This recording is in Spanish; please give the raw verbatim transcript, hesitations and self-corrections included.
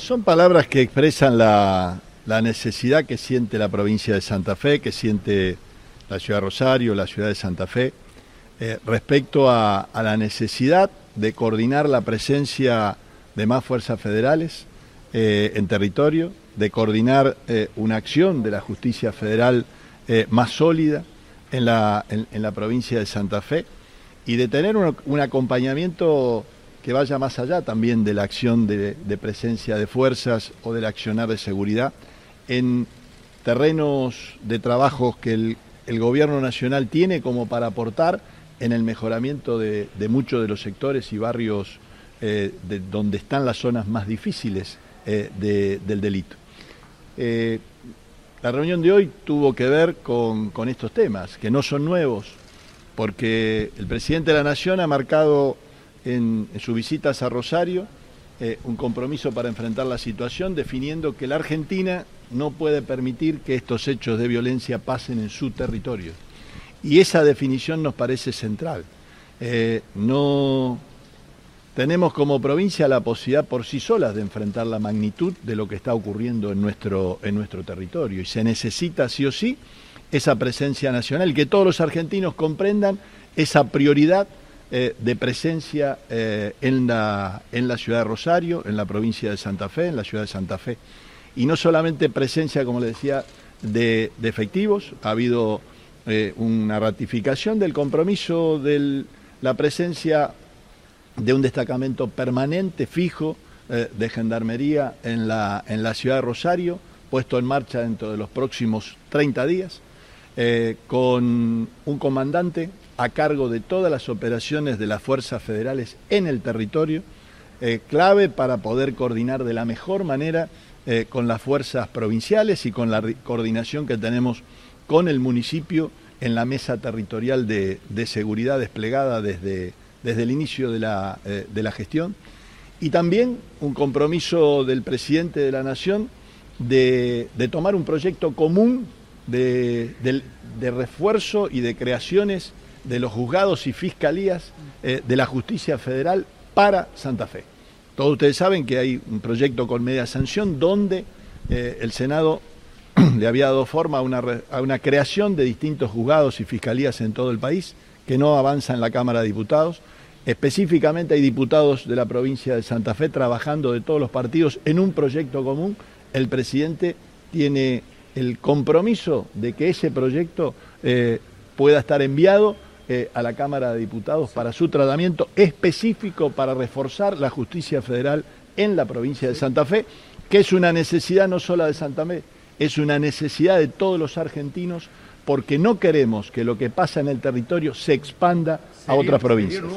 Son palabras que expresan la, la necesidad que siente la provincia de Santa Fe, que siente la ciudad de Rosario, la ciudad de Santa Fe, eh, respecto a, a la necesidad de coordinar la presencia de más fuerzas federales eh, en territorio, de coordinar eh, una acción de la justicia federal eh, más sólida en la, en, en la provincia de Santa Fe y de tener un, un acompañamiento que vaya más allá también de la acción de, de presencia de fuerzas o del accionar de seguridad en terrenos de trabajos que el, el gobierno nacional tiene como para aportar en el mejoramiento de, de muchos de los sectores y barrios eh, de donde están las zonas más difíciles eh, de, del delito. Eh, la reunión de hoy tuvo que ver con, con estos temas, que no son nuevos, porque el presidente de la Nación ha marcado en, en sus visitas a Rosario eh, un compromiso para enfrentar la situación, definiendo que la Argentina no puede permitir que estos hechos de violencia pasen en su territorio. Y esa definición nos parece central. Eh, no tenemos como provincia la posibilidad por sí solas de enfrentar la magnitud de lo que está ocurriendo en nuestro, en nuestro territorio. Y se necesita sí o sí esa presencia nacional, que todos los argentinos comprendan esa prioridad eh, de presencia eh, en, la, en la ciudad de Rosario, en la provincia de Santa Fe, en la ciudad de Santa Fe. Y no solamente presencia, como les decía, de, de efectivos, ha habido eh, una ratificación del compromiso de la presencia de un destacamento permanente, fijo, eh, de gendarmería en la, en la ciudad de Rosario, puesto en marcha dentro de los próximos treinta días, eh, con un comandante a cargo de todas las operaciones de las fuerzas federales en el territorio, eh, clave para poder coordinar de la mejor manera eh, con las fuerzas provinciales y con la coordinación que tenemos con el municipio en la mesa territorial de, de seguridad desplegada desde, desde el inicio de la, eh, de la gestión. Y también un compromiso del presidente de la Nación de, de tomar un proyecto común de, de, de refuerzo y de creaciones de los juzgados y fiscalías eh, de la justicia federal para Santa Fe. Todos ustedes saben que hay un proyecto con media sanción donde eh, el Senado le había dado forma a una, a una creación de distintos juzgados y fiscalías en todo el país que no avanza en la Cámara de Diputados. Específicamente hay diputados de la provincia de Santa Fe trabajando de todos los partidos en un proyecto común. El presidente tiene el compromiso de que ese proyecto eh, pueda estar enviado eh, a la Cámara de Diputados para su tratamiento específico para reforzar la justicia federal en la provincia de Santa Fe, que es una necesidad no solo de Santa Fe, es una necesidad de todos los argentinos porque no queremos que lo que pasa en el territorio se expanda a otras provincias.